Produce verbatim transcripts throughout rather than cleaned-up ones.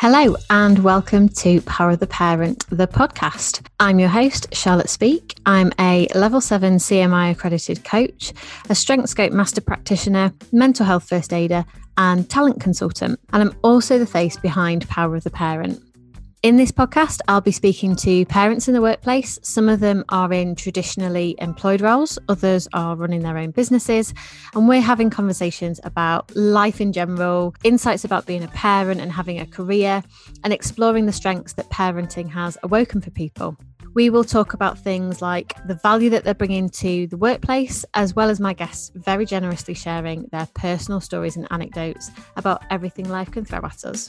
Hello and welcome to Power of the Parent, the podcast. I'm your host, Charlotte Speak. I'm a level seven C M I accredited coach, a StrengthScope master practitioner, mental health first aider, and talent consultant. And I'm also the face behind Power of the Parent. In this podcast, I'll be speaking to parents in the workplace. Some of them are in traditionally employed roles, others are running their own businesses, and we're having conversations about life in general, insights about being a parent and having a career, and exploring the strengths that parenting has awoken for people. We will talk about things like the value that they're bringing to the workplace, as well as my guests very generously sharing their personal stories and anecdotes about everything life can throw at us.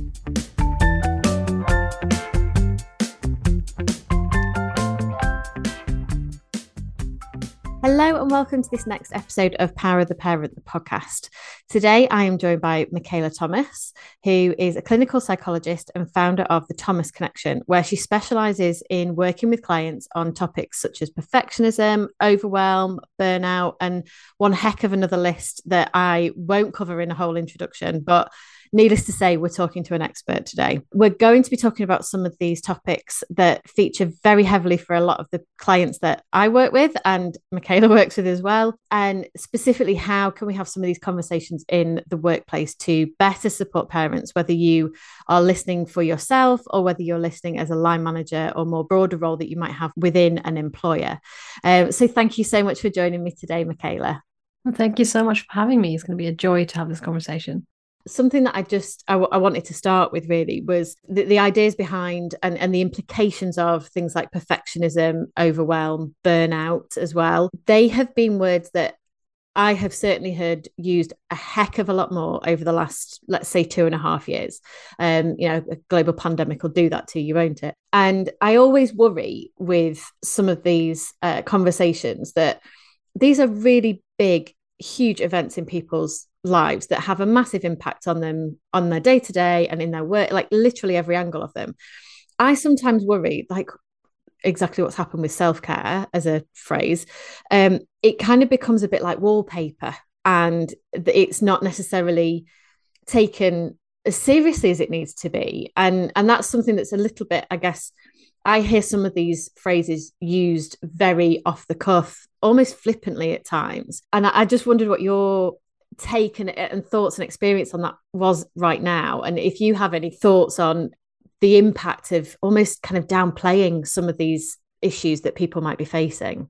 Hello and welcome to this next episode of Power of the Parent, the podcast. Today I am joined by Michaela Thomas, who is a clinical psychologist and founder of the Thomas Connection, where she specialises in working with clients on topics such as perfectionism, overwhelm, burnout, and one heck of another list that I won't cover in a whole introduction, but needless to say, we're talking to an expert today. We're going to be talking about some of these topics that feature very heavily for a lot of the clients that I work with and Michaela works with as well. And specifically, how can we have some of these conversations in the workplace to better support parents, whether you are listening for yourself or whether you're listening as a line manager or more broader role that you might have within an employer. Um, so thank you so much for joining me today, Michaela. Well, thank you so much for having me. It's going to be a joy to have this conversation. Something that I just, I, w- I wanted to start with really was the, the ideas behind and, and the implications of things like perfectionism, overwhelm, burnout as well. They have been words that I have certainly heard used a heck of a lot more over the last, let's say, two and a half years. Um, you know, a global pandemic will do that to you, won't it? And I always worry with some of these uh, conversations that these are really big, huge events in people's lives that have a massive impact on them, on their day-to-day and in their work, like literally every angle of them. I sometimes worry, like exactly what's happened with self-care as a phrase, um, it kind of becomes a bit like wallpaper and it's not necessarily taken as seriously as it needs to be. And, and that's something that's a little bit, I guess, I hear some of these phrases used very off the cuff, almost flippantly at times. And I, I just wondered what your take and, and thoughts and experience on that was right now. And if you have any thoughts on the impact of almost kind of downplaying some of these issues that people might be facing.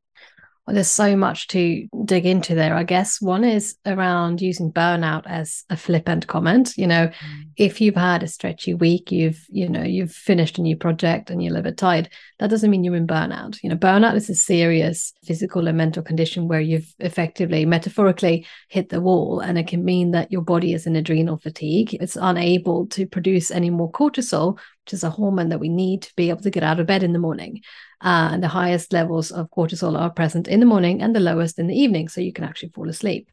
Well, there's so much to dig into there, I guess. One is around using burnout as a flippant comment. You know, mm. if you've had a stretchy week, you've, you know, you've finished a new project and you're a little bit tired, that doesn't mean you're in burnout. You know, burnout is a serious physical and mental condition where you've effectively, metaphorically hit the wall. And it can mean that your body is in adrenal fatigue. It's unable to produce any more cortisol, which is a hormone that we need to be able to get out of bed in the morning. Uh, and the highest levels of cortisol are present in the morning and the lowest in the evening, so you can actually fall asleep.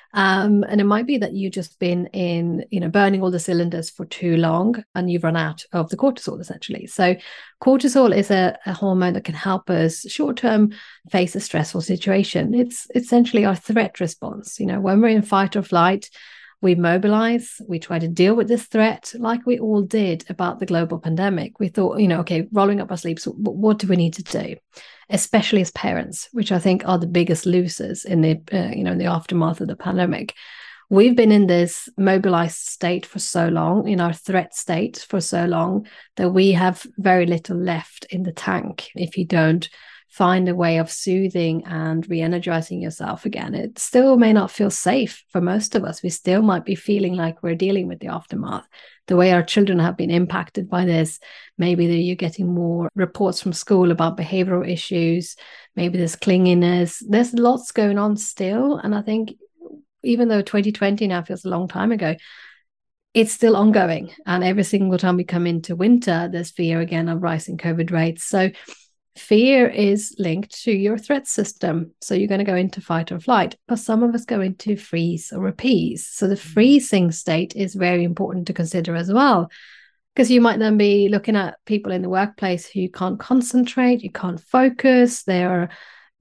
Um, and it might be that you've just been in, you know, burning all the cylinders for too long and you've run out of the cortisol, essentially. So cortisol is a, a hormone that can help us short-term face a stressful situation. It's essentially our threat response. You know, when we're in fight or flight, we mobilize, we try to deal with this threat like we all did about the global pandemic. We thought, you know, okay, rolling up our sleeves, what do we need to do? Especially as parents, which I think are the biggest losers in the, uh, you know, in the aftermath of the pandemic. We've been in this mobilized state for so long, in our threat state for so long, that we have very little left in the tank if you don't find a way of soothing and re-energizing yourself again. It still may not feel safe for most of us. We still might be feeling like we're dealing with the aftermath. The way our children have been impacted by this, maybe you're getting more reports from school about behavioral issues, maybe there's clinginess, there's lots going on still. And I think even though twenty twenty now feels a long time ago, it's still ongoing. And every single time we come into winter, there's fear again of rising COVID rates. So fear is linked to your threat system. So you're going to go into fight or flight, but some of us go into freeze or appease. So the freezing state is very important to consider as well, because you might then be looking at people in the workplace who can't concentrate, you can't focus, they're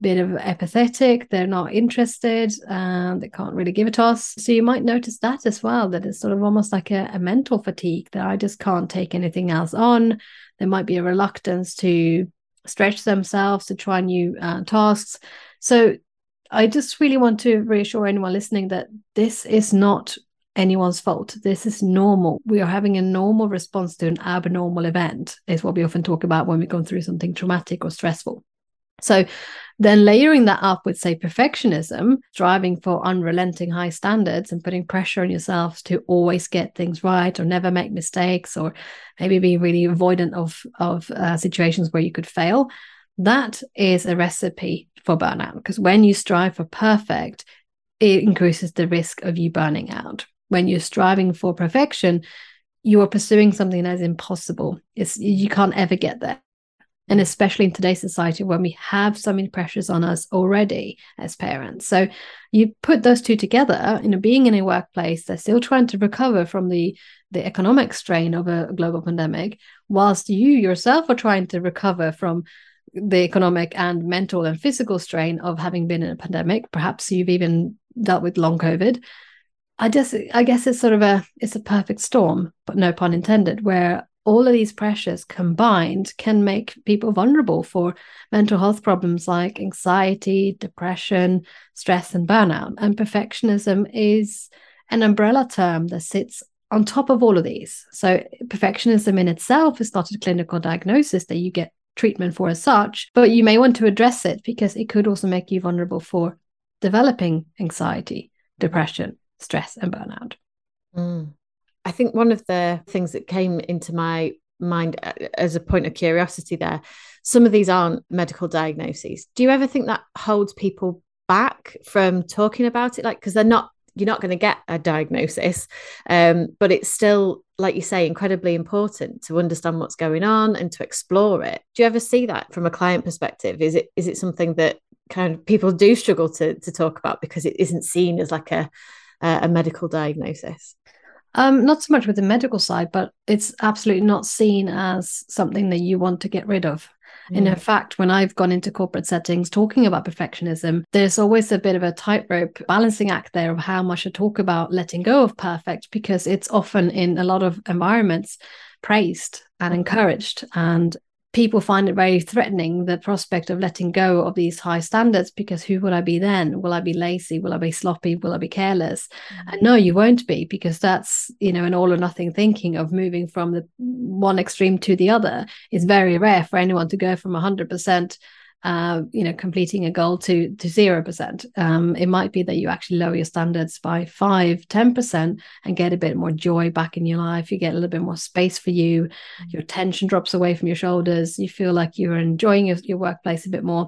bit of apathetic, they're not interested, and they can't really give a toss. So you might notice that as well, that it's sort of almost like a, a mental fatigue, that I just can't take anything else on. There might be a reluctance to stretch themselves, to try new uh, tasks. So I just really want to reassure anyone listening that this is not anyone's fault. This is normal. We are having a normal response to an abnormal event, is what we often talk about when we're going through something traumatic or stressful. So then layering that up with, say, perfectionism, striving for unrelenting high standards and putting pressure on yourselves to always get things right or never make mistakes, or maybe be really avoidant of, of uh, situations where you could fail, that is a recipe for burnout. Because when you strive for perfect, it increases the risk of you burning out. When you're striving for perfection, you are pursuing something that is impossible. It's, you can't ever get there. And especially in today's society, when we have so many pressures on us already as parents. So you put those two together, you know, being in a workplace that's still trying to recover from the, the economic strain of a global pandemic, whilst you yourself are trying to recover from the economic and mental and physical strain of having been in a pandemic. Perhaps you've even dealt with long COVID. I just, I guess it's sort of a, it's a perfect storm, but no pun intended, where all of these pressures combined can make people vulnerable for mental health problems like anxiety, depression, stress, and burnout. And perfectionism is an umbrella term that sits on top of all of these. So perfectionism in itself is not a clinical diagnosis that you get treatment for as such, but you may want to address it because it could also make you vulnerable for developing anxiety, depression, stress, and burnout. Mm. I think one of the things that came into my mind as a point of curiosity there, some of these aren't medical diagnoses. Do you ever think that holds people back from talking about it? Like, because they're not, you're not going to get a diagnosis, um, but it's still, like you say, incredibly important to understand what's going on and to explore it. Do you ever see that from a client perspective? Is it is it something that kind of people do struggle to to talk about because it isn't seen as like a a medical diagnosis? Um, not so much with the medical side, but it's absolutely not seen as something that you want to get rid of. Mm. And in fact, when I've gone into corporate settings talking about perfectionism, there's always a bit of a tightrope balancing act there of how much I talk about letting go of perfect, because it's often in a lot of environments praised and encouraged. And people find it very threatening, the prospect of letting go of these high standards, because who will I be then? Will I be lazy? Will I be sloppy? Will I be careless? Mm-hmm. And no, you won't be, because that's, you know, an all or nothing thinking of moving from the one extreme to the other. It's very rare for anyone to go from one hundred percent Uh, you know, completing a goal to to zero percent. Um, it might be that you actually lower your standards by five, ten percent and get a bit more joy back in your life. You get a little bit more space for you. Mm-hmm. Your tension drops away from your shoulders. You feel like you're enjoying your, your workplace a bit more.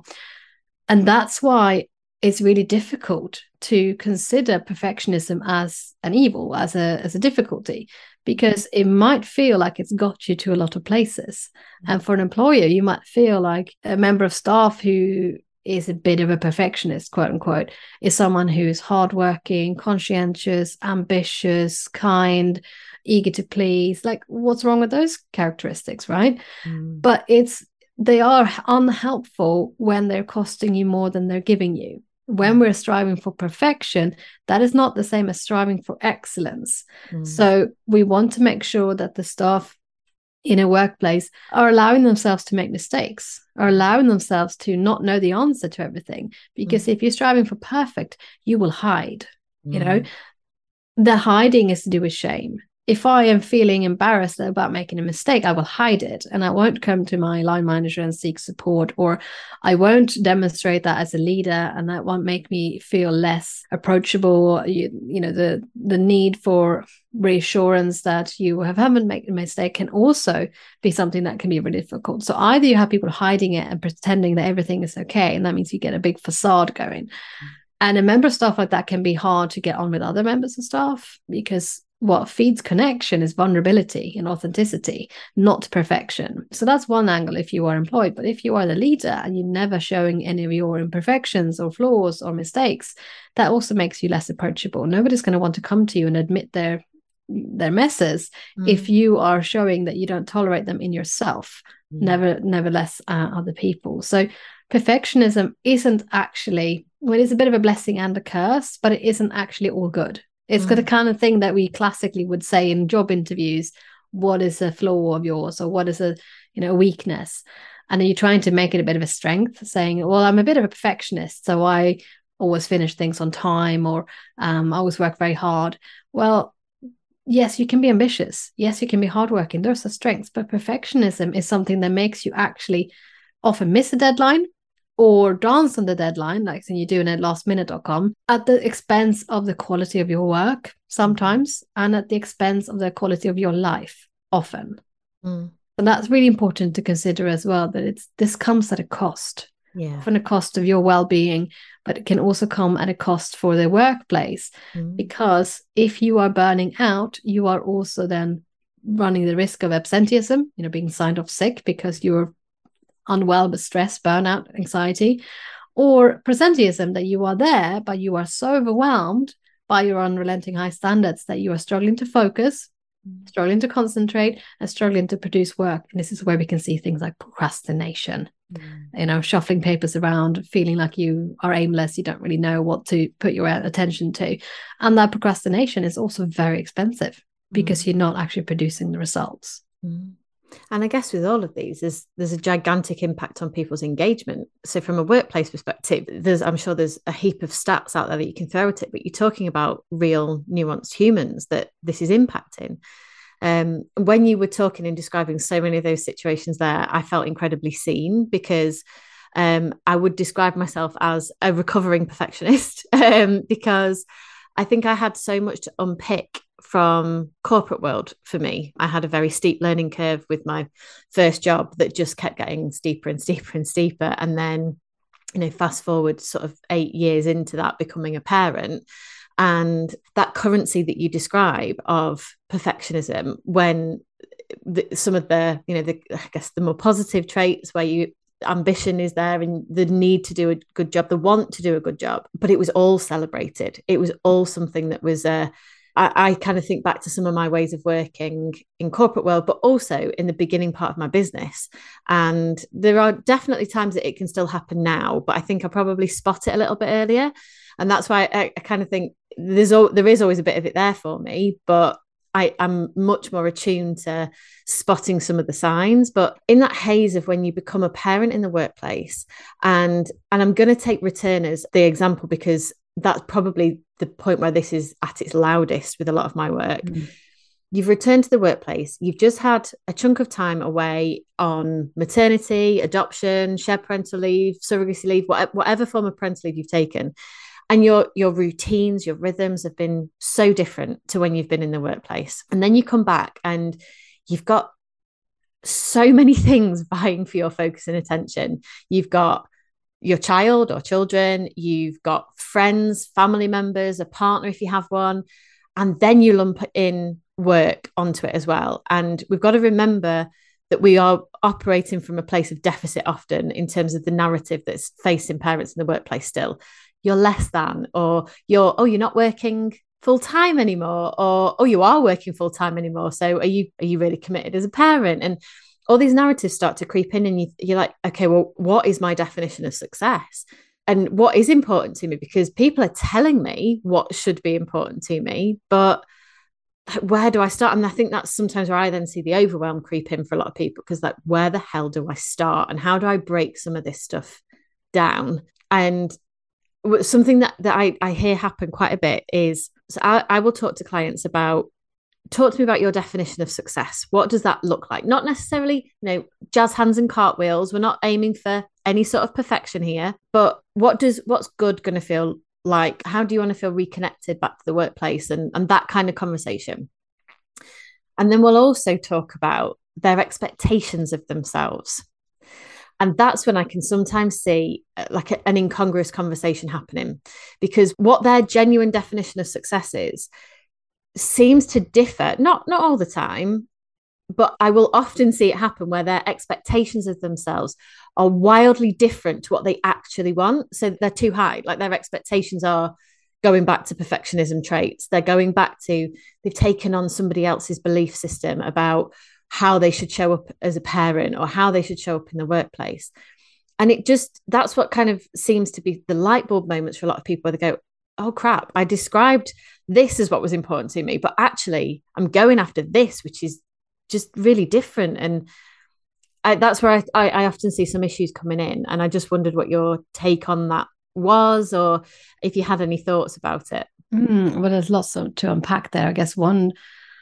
And that's why it's really difficult to consider perfectionism as an evil, as a as a difficulty, because it might feel like it's got you to a lot of places. And for an employer, you might feel like a member of staff who is a bit of a perfectionist, quote unquote, is someone who is hardworking, conscientious, ambitious, kind, eager to please. Like, what's wrong with those characteristics, right? Mm. But it's they are unhelpful when they're costing you more than they're giving you. When we're striving for perfection, that is not the same as striving for excellence. Mm. So we want to make sure that the staff in a workplace are allowing themselves to make mistakes, are allowing themselves to not know the answer to everything. Because mm. if you're striving for perfect, you will hide. Mm. You know, the hiding is to do with shame. If I am feeling embarrassed about making a mistake, I will hide it, and I won't come to my line manager and seek support, or I won't demonstrate that as a leader, and that won't make me feel less approachable. You, you know, the the need for reassurance that you have haven't made a mistake can also be something that can be really difficult. So either you have people hiding it and pretending that everything is okay, and that means you get a big facade going. Mm. And a member of staff like that can be hard to get on with other members of staff, because what feeds connection is vulnerability and authenticity, not perfection. So that's one angle if you are employed. But if you are the leader and you're never showing any of your imperfections or flaws or mistakes, that also makes you less approachable. Nobody's going to want to come to you and admit their their messes mm. if you are showing that you don't tolerate them in yourself, mm. never nevertheless uh, other people. So perfectionism isn't actually, well, it's a bit of a blessing and a curse, but it isn't actually all good. It's mm. the kind of thing that we classically would say in job interviews, what is a flaw of yours, or what is a, you know, weakness? And then you're trying to make it a bit of a strength, saying, well, I'm a bit of a perfectionist, so I always finish things on time, or um, I always work very hard. Well, yes, you can be ambitious. Yes, you can be hardworking. Those are strengths, but perfectionism is something that makes you actually often miss a deadline or dance on the deadline, like when you do in at last minute dot com, at the expense of the quality of your work sometimes, and at the expense of the quality of your life often. Mm. And that's really important to consider as well, that it's this comes at a cost. Yeah. Often a cost of your well-being, but it can also come at a cost for the workplace. Mm. Because if you are burning out, you are also then running the risk of absenteeism, you know, being signed off sick because you're unwell with stress, burnout, anxiety, or presenteeism, that you are there, but you are so overwhelmed by your unrelenting high standards that you are struggling to focus, struggling to concentrate, and struggling to produce work. And this is where we can see things like procrastination, mm. you know, shuffling papers around, feeling like you are aimless, you don't really know what to put your attention to. And that procrastination is also very expensive because mm. you're not actually producing the results. Mm. And I guess with all of these, there's, there's a gigantic impact on people's engagement. So from a workplace perspective, there's I'm sure there's a heap of stats out there that you can throw at it, but you're talking about real nuanced humans that this is impacting. Um, when you were talking and describing so many of those situations there, I felt incredibly seen, because um, I would describe myself as a recovering perfectionist um, because I think I had so much to unpick from corporate world. For me, I had a very steep learning curve with my first job that just kept getting steeper and steeper and steeper. And then, you know, fast forward sort of eight years into that, becoming a parent, and that currency that you describe of perfectionism, when the, some of the, you know, the, I guess the more positive traits where you ambition is there and the need to do a good job, the want to do a good job, but it was all celebrated. It was all something that was uh, I, I kind of think back to some of my ways of working in corporate world, but also in the beginning part of my business. And there are definitely times that it can still happen now, but I think I probably spot it a little bit earlier. And that's why I, I kind of think there's there is always a bit of it there for me, but I am much more attuned to spotting some of the signs. But in that haze of when you become a parent in the workplace, and and I'm going to take returners the example, because that's probably the point where this is at its loudest with a lot of my work. Mm. You've returned to the workplace. You've just had a chunk of time away on maternity, adoption, shared parental leave, surrogacy leave, whatever, whatever form of parental leave you've taken. And your your routines, your rhythms have been so different to when you've been in the workplace. And then you come back and you've got so many things vying for your focus and attention. You've got your child or children, you've got friends, family members, a partner if you have one, and then you lump in work onto it as well. And we've got to remember that we are operating from a place of deficit often in terms of the narrative that's facing parents in the workplace still. You're less than, or you're, oh, you're not working full time anymore, or, oh, you are working full time anymore. So are you, are you really committed as a parent? And all these narratives start to creep in, and you, you're like, okay, well, what is my definition of success? And what is important to me? Because people are telling me what should be important to me, but where do I start? And I think that's sometimes where I then see the overwhelm creep in for a lot of people, because like, where the hell do I start? And how do I break some of this stuff down? And something that, that I, I hear happen quite a bit is, so I, I will talk to clients about, talk to me about your definition of success. What does that look like? Not necessarily, you know, jazz hands and cartwheels. We're not aiming for any sort of perfection here, but what does, what's good going to feel like? How do you want to feel reconnected back to the workplace, and, and that kind of conversation? And then we'll also talk about their expectations of themselves. And that's when I can sometimes see like a, an incongruous conversation happening, because what their genuine definition of success is seems to differ, not, not all the time, but I will often see it happen where their expectations of themselves are wildly different to what they actually want. So they're too high, like their expectations are going back to perfectionism traits. They're going back to, they've taken on somebody else's belief system about how they should show up as a parent or how they should show up in the workplace. And it just, that's what kind of seems to be the light bulb moments for a lot of people where they go, oh crap, I described this as what was important to me, but actually I'm going after this, which is just really different. And I, that's where I, I, I often see some issues coming in. And I just wondered what your take on that was, or if you had any thoughts about it. Mm, well, there's lots of, to unpack there. I guess one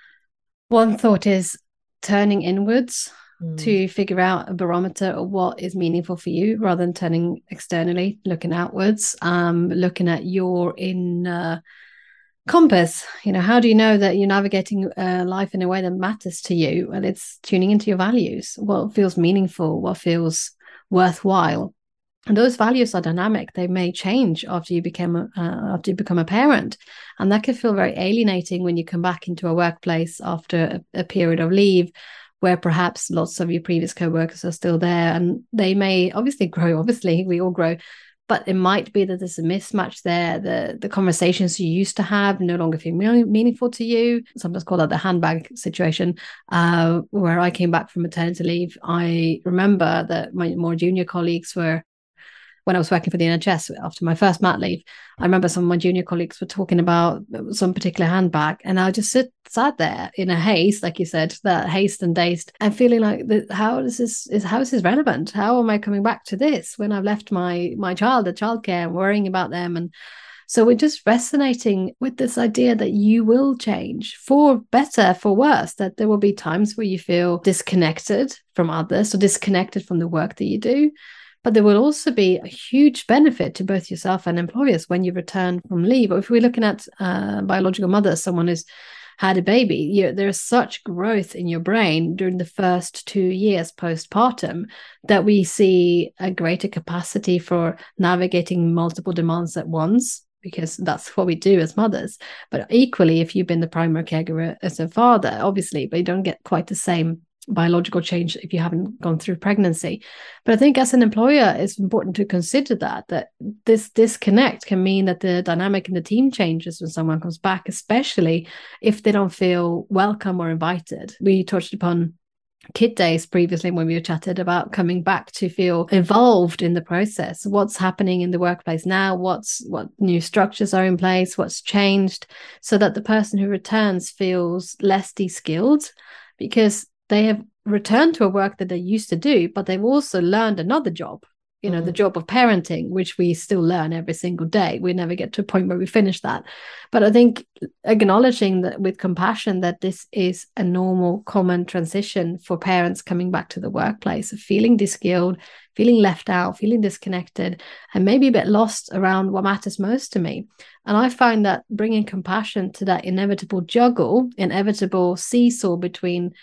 one thought is turning inwards mm. to figure out a barometer of what is meaningful for you, rather than turning externally, looking outwards, um, looking at your inner compass. You know, how do you know that you're navigating uh, life in a way that matters to you? And it's tuning into your values. What feels meaningful? What feels worthwhile? And those values are dynamic. They may change after you become a, uh, after you become a parent, and that can feel very alienating when you come back into a workplace after a, a period of leave, where perhaps lots of your previous co-workers are still there, and they may obviously grow. Obviously, we all grow, but it might be that there's a mismatch there. The the conversations you used to have no longer feel meaningful to you. Sometimes called that the handbag situation. Uh, where I came back from maternity leave, I remember that my more junior colleagues were, when I was working for the N H S after my first mat leave, I remember some of my junior colleagues were talking about some particular handbag, and I just sit, sat there in a haste, like you said, that haste and dazed, and feeling like, how is this is how is this relevant? How am I coming back to this when I've left my my child at childcare and worrying about them? And so we're just resonating with this idea that you will change, for better, for worse, that there will be times where you feel disconnected from others or disconnected from the work that you do. But there will also be a huge benefit to both yourself and employers when you return from leave. Or if we're looking at uh, biological mothers, someone who's had a baby, you, there's such growth in your brain during the first two years postpartum that we see a greater capacity for navigating multiple demands at once, because that's what we do as mothers. But equally, if you've been the primary caregiver as a father, obviously, but you don't get quite the same biological change if you haven't gone through pregnancy. But I think as an employer, it's important to consider that that this disconnect can mean that the dynamic in the team changes when someone comes back, especially if they don't feel welcome or invited. We touched upon kid days previously when we chatted about coming back to feel involved in the process. What's happening in the workplace now? What's what new structures are in place? What's changed? So that the person who returns feels less de-skilled, because they have returned to a work that they used to do, but they've also learned another job, you know, mm. the job of parenting, which we still learn every single day. We never get to a point where we finish that. But I think acknowledging that with compassion, that this is a normal, common transition for parents coming back to the workplace, of feeling de-skilled, feeling left out, feeling disconnected, and maybe a bit lost around what matters most to me. And I find that bringing compassion to that inevitable juggle, inevitable seesaw between,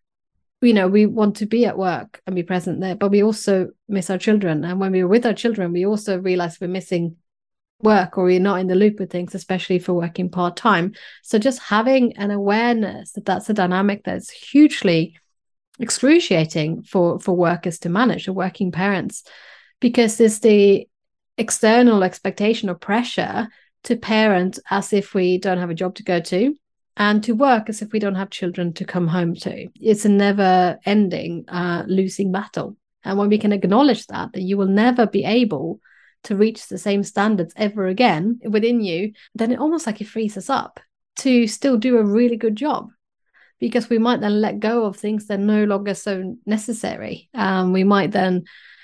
you know, we want to be at work and be present there, but we also miss our children. And when we're with our children, we also realize we're missing work, or we're not in the loop with things, especially if we're working part-time. So just having an awareness that that's a dynamic that's hugely excruciating for, for workers to manage, or working parents, because there's the external expectation or pressure to parent as if we don't have a job to go to, and to work as if we don't have children to come home to. It's a never-ending uh, losing battle. And when we can acknowledge that, that you will never be able to reach the same standards ever again within you, then it almost like it frees us up to still do a really good job, because we might then let go of things that are no longer so necessary. Um, we might then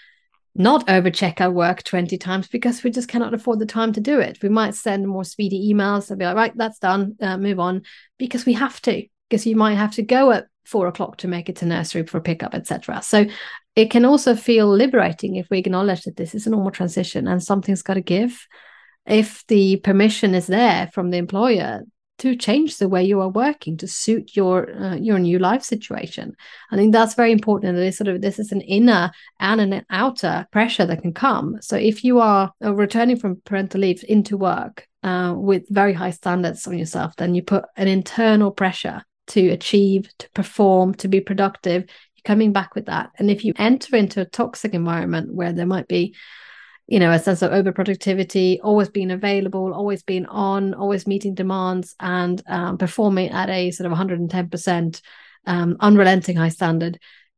not overcheck our work twenty times because we just cannot afford the time to do it. We might send more speedy emails and be like, right, that's done, uh, move on, because we have to, because you might have to go at four o'clock to make it to nursery for pickup, et cetera. So it can also feel liberating if we acknowledge that this is a normal transition and something's got to give. If the permission is there from the employer to change the way you are working to suit your uh, your new life situation. I think that's very important. That is sort of, this is an inner and an outer pressure that can come. So if you are uh, returning from parental leave into work uh, with very high standards on yourself, then you put an internal pressure to achieve, to perform, to be productive. You're coming back with that. And if you enter into a toxic environment where there might be, you know, a sense of overproductivity, always being available, always being on, always meeting demands, and um, performing at a sort of one hundred ten percent um, unrelenting high standard,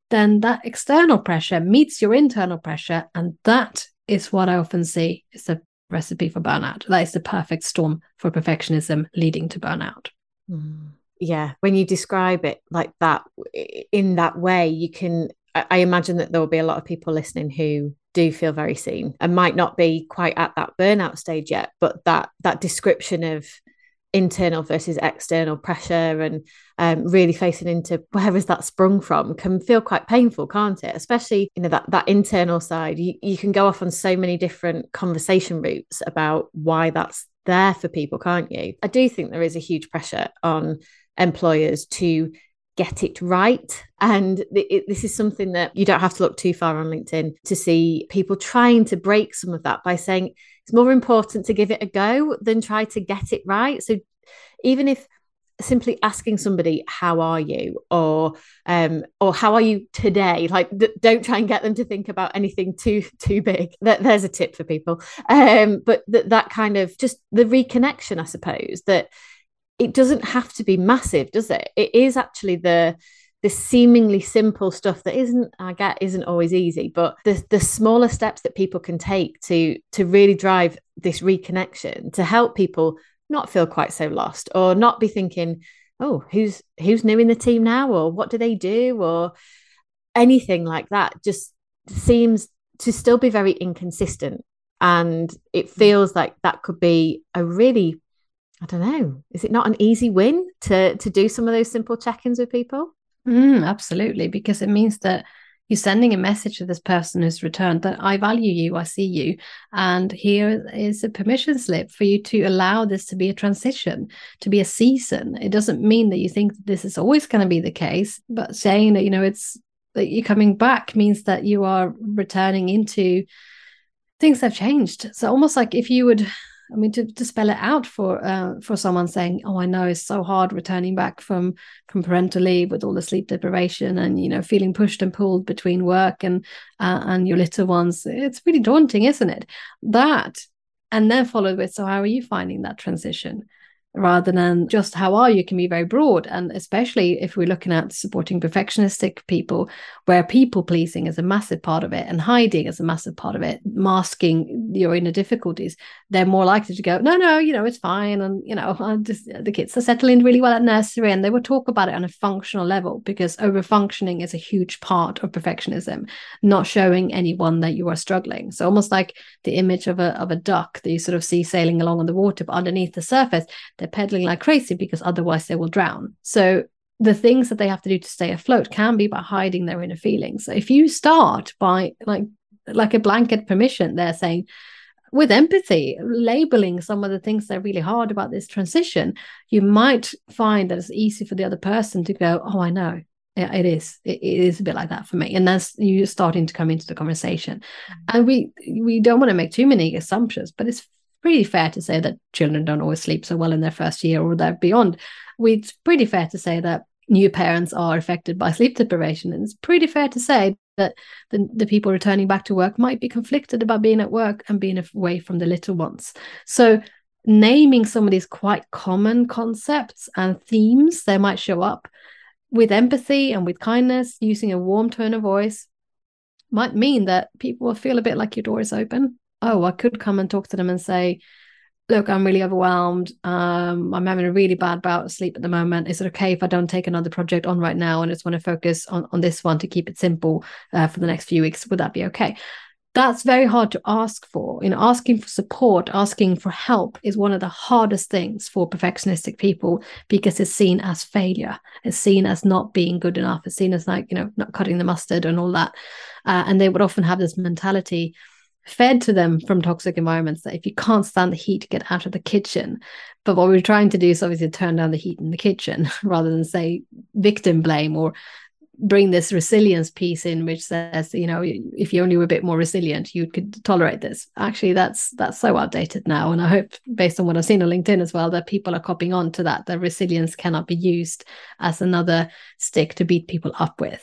then that external pressure meets your internal pressure. And that is what I often see is a recipe for burnout. That is the perfect storm for perfectionism leading to burnout. Mm. Yeah, when you describe it like that, in that way, you can, I imagine that there will be a lot of people listening who do feel very seen and might not be quite at that burnout stage yet, but that that description of internal versus external pressure and um, really facing into where has that sprung from can feel quite painful, can't it? Especially, you know, that that internal side. You, you can go off on so many different conversation routes about why that's there for people, can't you? I do think there is a huge pressure on employers to get it right. And it, this is something that you don't have to look too far on LinkedIn to see people trying to break some of that by saying it's more important to give it a go than try to get it right. So even if simply asking somebody, how are you? Or um, or how are you today? Like, th- don't try and get them to think about anything too too big. That, there's a tip for people. Um, but th- that kind of just the reconnection, I suppose, that it doesn't have to be massive, does it? It is actually the the seemingly simple stuff that isn't, I get, isn't always easy, but the the smaller steps that people can take to to really drive this reconnection to help people not feel quite so lost or not be thinking, oh, who's who's new in the team now, or what do they do, or anything like that, just seems to still be very inconsistent. And it feels like that could be a really, I don't know, is it not an easy win to to do some of those simple check-ins with people? Mm, absolutely, because it means that you're sending a message to this person who's returned that I value you, I see you, and here is a permission slip for you to allow this to be a transition, to be a season. It doesn't mean that you think that this is always going to be the case, but saying that, you know, it's that you're coming back means that you are returning into things have changed. So almost like if you would, I mean, to, to spell it out for uh, for someone saying, oh, I know it's so hard returning back from from parental leave with all the sleep deprivation and, you know, feeling pushed and pulled between work and uh, and your little ones. It's really daunting, isn't it? That, and then followed with, so how are you finding that transition? Rather than just how are you can be very broad. And especially if we're looking at supporting perfectionistic people, where people pleasing is a massive part of it and hiding is a massive part of it, masking your inner difficulties, they're more likely to go, no, no, you know, it's fine. And, you know, I'm just, the kids are settling really well at nursery, and they will talk about it on a functional level, because over functioning is a huge part of perfectionism, not showing anyone that you are struggling. So almost like the image of a, of a duck that you sort of see sailing along on the water, but underneath the surface, they're pedaling like crazy because otherwise they will drown. So the things that they have to do to stay afloat can be by hiding their inner feelings. So if you start by like like a blanket permission, they're saying with empathy, labeling some of the things that are really hard about this transition, you might find that it's easy for the other person to go, oh, I know. Yeah, it is. It, it is a bit like that for me. And that's you starting to come into the conversation. Mm-hmm. And we we don't want to make too many assumptions, but it's pretty fair to say that children don't always sleep so well in their first year or that beyond. It's pretty fair to say that new parents are affected by sleep deprivation. And it's pretty fair to say that the, the people returning back to work might be conflicted about being at work and being away from the little ones. So naming some of these quite common concepts and themes that might show up with empathy and with kindness, using a warm tone of voice, might mean that people will feel a bit like your door is open. Oh, I could come and talk to them and say, look, I'm really overwhelmed. Um, I'm having a really bad bout of sleep at the moment. Is it okay if I don't take another project on right now and just want to focus on, on this one to keep it simple uh, for the next few weeks? Would that be okay? That's very hard to ask for. You know, asking for support, asking for help is one of the hardest things for perfectionistic people, because it's seen as failure. It's seen as not being good enough. It's seen as like, you know, not cutting the mustard and all that. Uh, and they would often have this mentality fed to them from toxic environments that if you can't stand the heat, get out of the kitchen. But what we're trying to do is obviously turn down the heat in the kitchen rather than say victim blame, or bring this resilience piece in, which says, you know, if you only were a bit more resilient, you could tolerate this. Actually, that's that's so outdated now. And I hope, based on what I've seen on LinkedIn as well, that people are copying on to that, that resilience cannot be used as another stick to beat people up with.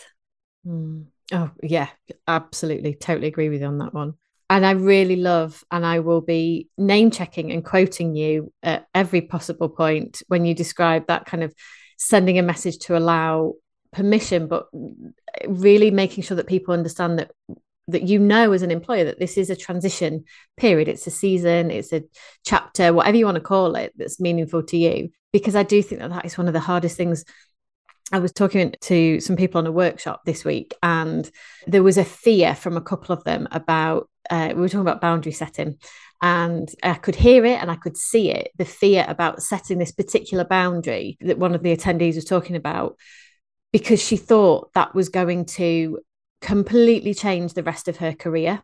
Mm. Oh, yeah, absolutely. Totally agree with you on that one. And I really love, and I will be name checking and quoting you at every possible point when you describe that kind of sending a message to allow permission, but really making sure that people understand that that you know as an employer that this is a transition period, it's a season, it's a chapter, whatever you want to call it, that's meaningful to you. Because I do think that that is one of the hardest things. I was talking to some people on a workshop this week, and there was a fear from a couple of them about, uh, we were talking about boundary setting, and I could hear it and I could see it, the fear about setting this particular boundary that one of the attendees was talking about, because she thought that was going to completely change the rest of her career.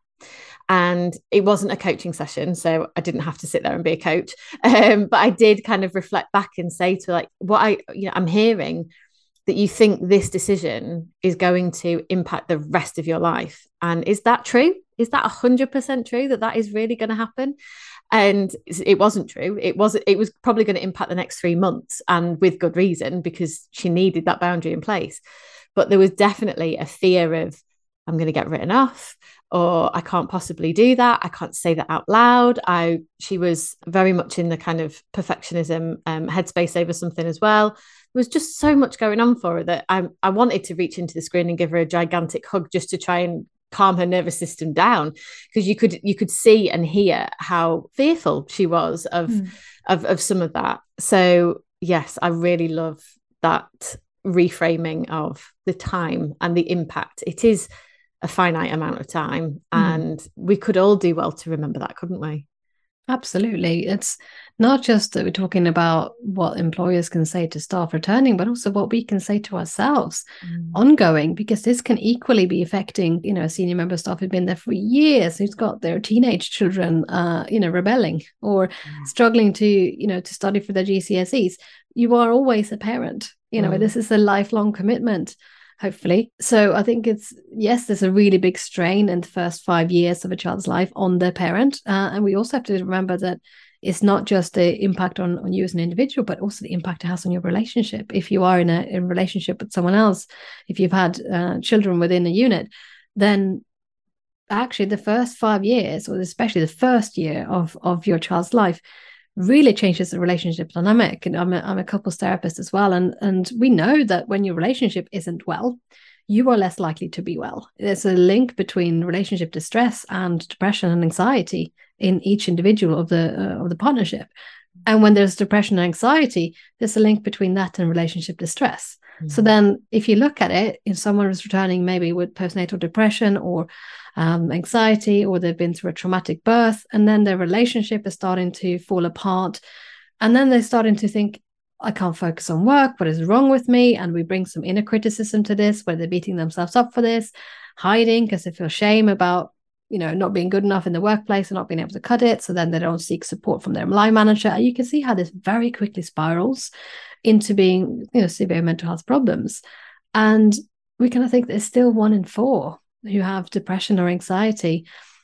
And it wasn't a coaching session, so I didn't have to sit there and be a coach. Um, but I did kind of reflect back and say to her, like, what I, you know, I'm hearing that you think this decision is going to impact the rest of your life. And is that true? Is that one hundred percent true that that is really going to happen? And it wasn't true. It was, it was probably going to impact the next three months, and with good reason, because she needed that boundary in place. But there was definitely a fear of, I'm going to get written off, or I can't possibly do that. I can't say that out loud. I, she was very much in the kind of perfectionism um, headspace over something as well. There was just so much going on for her that I, I wanted to reach into the screen and give her a gigantic hug just to try and calm her nervous system down, because you could you could see and hear how fearful she was of, mm. of of some of that. So yes, I really love that reframing of the time and the impact. It is a finite amount of time, mm. and we could all do well to remember that, couldn't we? Absolutely. It's not just that we're talking about what employers can say to staff returning, but also what we can say to ourselves mm. ongoing, because this can equally be affecting, you know, a senior member of staff who's been there for years, who's got their teenage children, uh, you know, rebelling or mm. struggling to, you know, to study for their G C S Es. You are always a parent, you know, mm. this is a lifelong commitment, hopefully. So I think it's, yes, there's a really big strain in the first five years of a child's life on the parent. Uh, and we also have to remember that it's not just the impact on, on you as an individual, but also the impact it has on your relationship. If you are in a, in a relationship with someone else, if you've had uh, children within a unit, then actually the first five years, or especially the first year of, of your child's life, really changes the relationship dynamic. And I'm a, I'm a couples therapist as well. And, and we know that when your relationship isn't well, you are less likely to be well. There's a link between relationship distress and depression and anxiety in each individual of the uh, of the partnership. And when there's depression and anxiety, there's a link between that and relationship distress. Mm-hmm. So then if you look at it, if someone is returning maybe with postnatal depression or um, anxiety, or they've been through a traumatic birth, and then their relationship is starting to fall apart, and then they're starting to think, I can't focus on work, what is wrong with me? And we bring some inner criticism to this, where they're beating themselves up for this, hiding because they feel shame about, you know, not being good enough in the workplace and not being able to cut it. So then they don't seek support from their line manager. And you can see how this very quickly spirals into being, you know, severe mental health problems. And we kind of think there's still one in four who have depression or anxiety.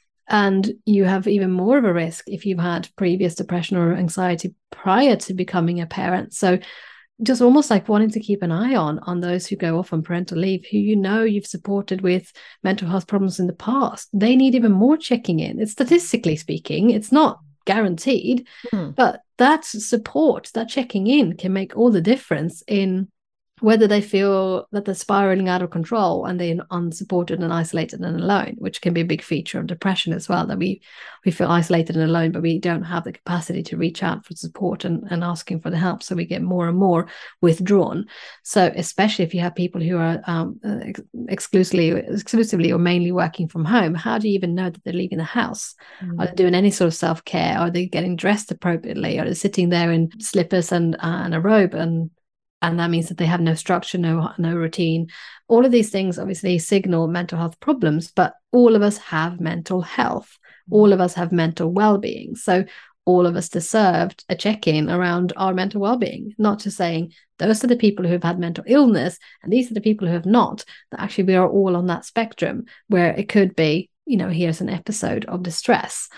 And you have even more of a risk if you've had previous depression or anxiety prior to becoming a parent. So just almost like wanting to keep an eye on, on those who go off on parental leave, who you know you've supported with mental health problems in the past. They need even more checking in. It's statistically speaking, it's not guaranteed, mm. but that support, that checking in can make all the difference in whether they feel that they're spiraling out of control and they're unsupported and isolated and alone, which can be a big feature of depression as well, that we we feel isolated and alone, but we don't have the capacity to reach out for support and, and asking for the help. So we get more and more withdrawn. So especially if you have people who are um, ex- exclusively, exclusively or mainly working from home, how do you even know that they're leaving the house? Mm. Are they doing any sort of self-care? Are they getting dressed appropriately? Are they sitting there in slippers and, uh, and a robe? And And that means that they have no structure, no, no routine. All of these things obviously signal mental health problems, but all of us have mental health. All of us have mental well-being. So all of us deserved a check-in around our mental well-being, not just saying those are the people who have had mental illness and these are the people who have not, that actually we are all on that spectrum where it could be, you know, here's an episode of distress.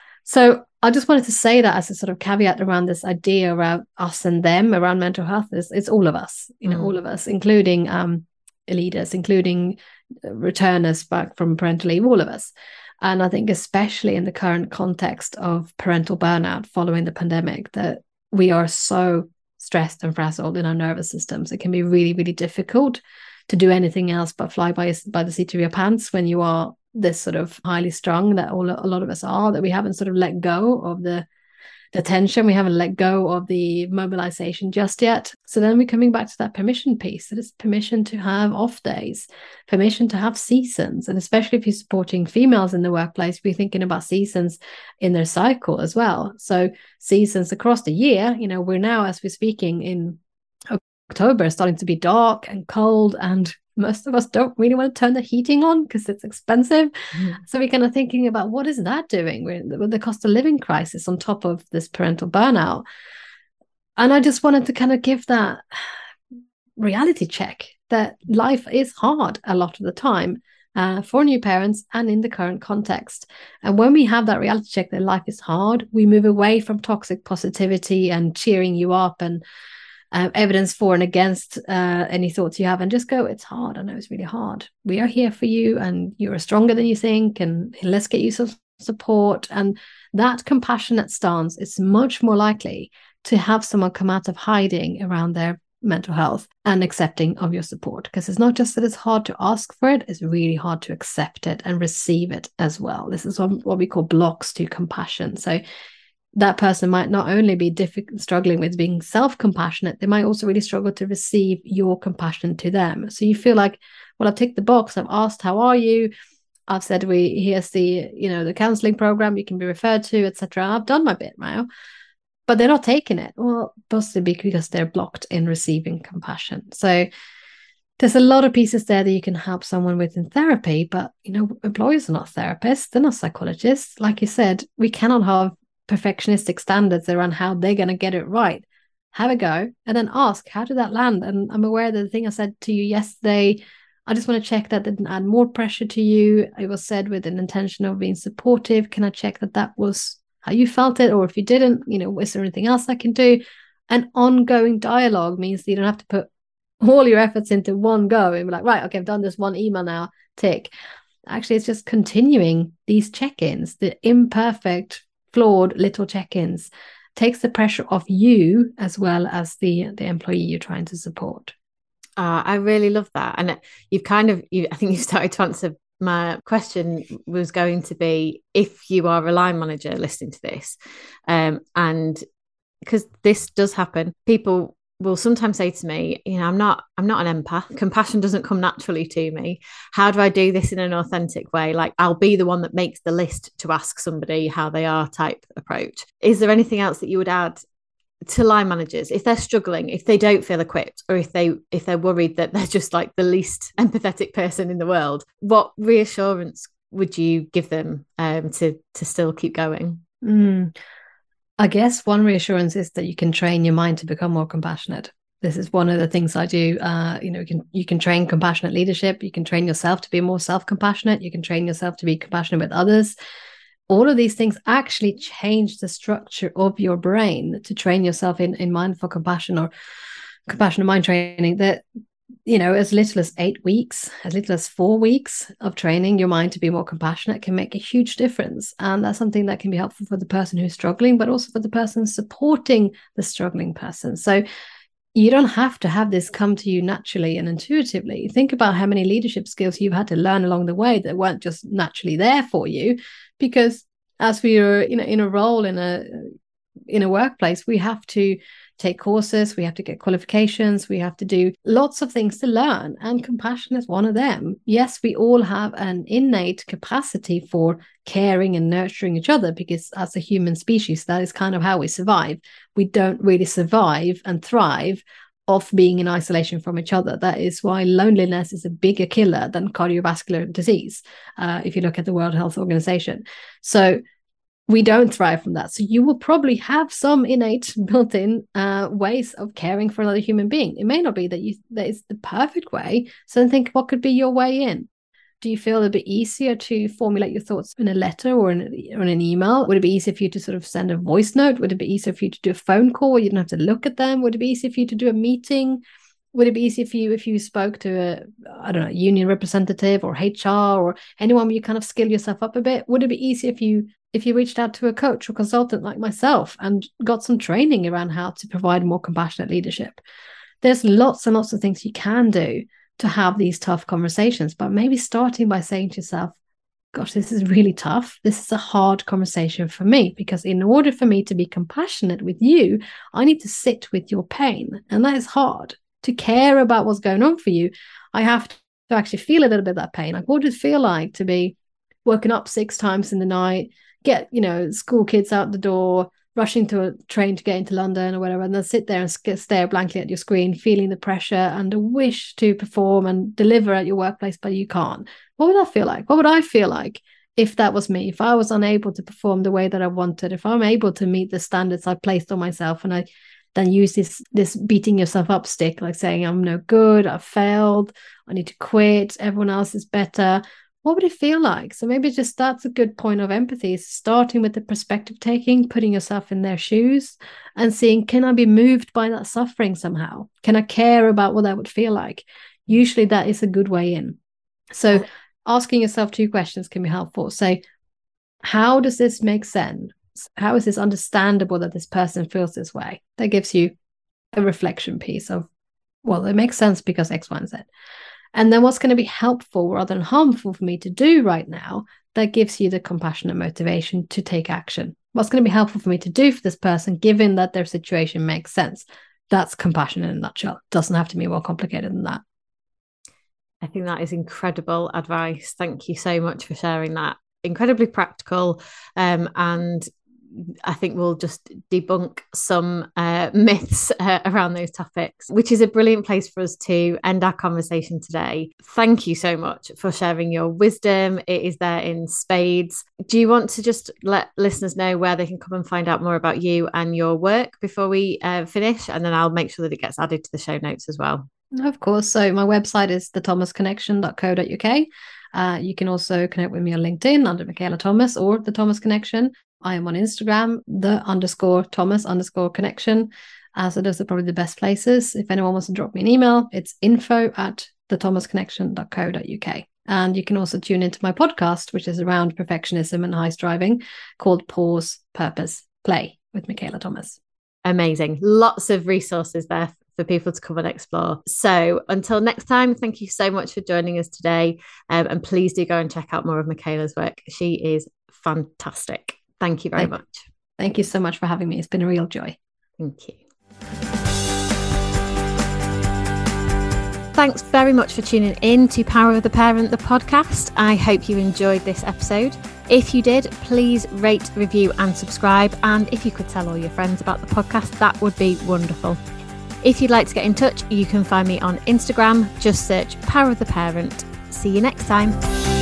So I just wanted to say that as a sort of caveat around this idea around us and them around mental health. Is it's all of us, you know, mm. all of us, including um, leaders, including returners back from parental leave, all of us. And I think especially in the current context of parental burnout following the pandemic, that we are so stressed and frazzled in our nervous systems. It can be really, really difficult to do anything else but fly by, by the seat of your pants when you are this sort of highly strung that all, a lot of us are, that we haven't sort of let go of the the tension, we haven't let go of the mobilization just yet. So then we're coming back to that permission piece, that it's permission to have off days, permission to have seasons. And especially if you're supporting females in the workplace, we're thinking about seasons in their cycle as well. So seasons across the year, you know, we're now, as we're speaking, in October, starting to be dark and cold, and most of us don't really want to turn the heating on because it's expensive. Mm. So we're kind of thinking about, what is that doing with the cost of living crisis on top of this parental burnout? And I just wanted to kind of give that reality check that life is hard a lot of the time uh, for new parents and in the current context. And when we have that reality check that life is hard, we move away from toxic positivity and cheering you up and Uh, evidence for and against uh, any thoughts you have, and just go, it's hard. I know it's really hard. We are here for you, and you're stronger than you think, and let's get you some support. And that compassionate stance is much more likely to have someone come out of hiding around their mental health and accepting of your support, because it's not just that it's hard to ask for it, it's really hard to accept it and receive it as well. This is what, what we call blocks to compassion. So that person might not only be difficult, struggling with being self-compassionate, they might also really struggle to receive your compassion to them. So you feel like, well, I've ticked the box, I've asked, how are you? I've said, we here's the, you know, the counseling program you can be referred to, et cetera. I've done my bit now, but they're not taking it. Well, possibly because they're blocked in receiving compassion. So there's a lot of pieces there that you can help someone with in therapy, but, you know, employers are not therapists, they're not psychologists. Like you said, we cannot have perfectionistic standards around how they're going to get it right. Have a go and then ask, how did that land? And I'm aware that the thing I said to you yesterday, I just want to check that didn't add more pressure to you. It was said with an intention of being supportive. Can I check that that was how you felt it? Or if you didn't, you know, is there anything else I can do? And ongoing dialogue means that you don't have to put all your efforts into one go and be like, right, okay, I've done this one email now, tick. Actually, it's just continuing these check-ins, the imperfect, flawed little check-ins, takes the pressure off you as well as the the employee you're trying to support. Uh, I really love that. And you've kind of, you, I think you started to answer my question was going to be, if you are a line manager listening to this, um, and because this does happen, people will sometimes say to me, you know, I'm not, I'm not an empath. Compassion doesn't come naturally to me. How do I do this in an authentic way? Like, I'll be the one that makes the list to ask somebody how they are type approach. Is there anything else that you would add to line managers if they're struggling, if they don't feel equipped, or if they, if they're worried that they're just like the least empathetic person in the world? What reassurance would you give them um, to, to still keep going? Mm. I guess one reassurance is that you can train your mind to become more compassionate. This is one of the things I do. Uh, you know, you can, you can train compassionate leadership. You can train yourself to be more self-compassionate. You can train yourself to be compassionate with others. All of these things actually change the structure of your brain to train yourself in, in mindful compassion or compassionate mind training. That, you know, as little as eight weeks, as little as four weeks of training your mind to be more compassionate can make a huge difference. And that's something that can be helpful for the person who's struggling, but also for the person supporting the struggling person. So you don't have to have this come to you naturally and intuitively. Think about how many leadership skills you've had to learn along the way that weren't just naturally there for you, because as we are, you know, in a role in a in a workplace, we have to take courses, we have to get qualifications, we have to do lots of things to learn, and compassion is one of them. Yes, we all have an innate capacity for caring and nurturing each other, because as a human species, that is kind of how we survive. We don't really survive and thrive off being in isolation from each other. That is why loneliness is a bigger killer than cardiovascular disease, uh, if you look at the World Health Organization. So we don't thrive from that. So you will probably have some innate built-in uh, ways of caring for another human being. It may not be that you that is the perfect way. So then think, what could be your way in? Do you feel a bit easier to formulate your thoughts in a letter or in, or in an email? Would it be easier for you to sort of send a voice note? Would it be easier for you to do a phone call where you don't have to look at them? Would it be easier for you to do a meeting? Would it be easier for you if you spoke to a, I don't know, union representative or H R or anyone where you kind of skill yourself up a bit? Would it be easier if you if you reached out to a coach or consultant like myself and got some training around how to provide more compassionate leadership? There's lots and lots of things you can do to have these tough conversations, but maybe starting by saying to yourself, gosh, this is really tough. This is a hard conversation for me, because in order for me to be compassionate with you, I need to sit with your pain. And that is hard. To care about what's going on for you, I have to actually feel a little bit of that pain. Like, what does it feel like to be woken up six times in the night, get, you know, school kids out the door, rushing to a train to get into London or whatever, and then sit there and stare blankly at your screen, feeling the pressure and the wish to perform and deliver at your workplace, but you can't. What would that feel like? What would I feel like if that was me? If I was unable to perform the way that I wanted, if I'm able to meet the standards I placed on myself, and I then use this this beating yourself up stick, like saying, I'm no good, I've failed, I need to quit, everyone else is better. What would it feel like? So maybe just that's a good point of empathy, is starting with the perspective taking, putting yourself in their shoes and seeing, can I be moved by that suffering somehow? Can I care about what that would feel like? Usually that is a good way in. So asking yourself two questions can be helpful. Say, how does this make sense? How is this understandable that this person feels this way? That gives you a reflection piece of, well, it makes sense because X, Y, and Z. And then what's going to be helpful rather than harmful for me to do right now, that gives you the compassionate motivation to take action. What's going to be helpful for me to do for this person, given that their situation makes sense? That's compassion in a nutshell. Doesn't have to be more complicated than that. I think that is incredible advice. Thank you so much for sharing that. Incredibly practical, um, and I think we'll just debunk some uh, myths uh, around those topics, which is a brilliant place for us to end our conversation today. Thank you so much for sharing your wisdom. It is there in spades. Do you want to just let listeners know where they can come and find out more about you and your work before we uh, finish? And then I'll make sure that it gets added to the show notes as well. Of course. So my website is the thomas connection dot co dot uk. Uh, you can also connect with me on LinkedIn under Michaela Thomas or the Thomas Connection. I am on Instagram, the underscore Thomas underscore connection. Uh, so those are probably the best places. If anyone wants to drop me an email, it's info at the thomas connection dot co dot uk. And you can also tune into my podcast, which is around perfectionism and high striving, called Pause, Purpose, Play with Michaela Thomas. Amazing. Lots of resources there for people to come and explore. So until next time, thank you so much for joining us today. Um, and please do go and check out more of Michaela's work. She is fantastic. Thank you very thank, much. Thank you so much for having me. It's been a real joy. Thank you. Thanks very much for tuning in to Power of the Parent, the podcast. I hope you enjoyed this episode. If you did, please rate, review and subscribe. And if you could tell all your friends about the podcast, that would be wonderful. If you'd like to get in touch, you can find me on Instagram. Just search Power of the Parent. See you next time.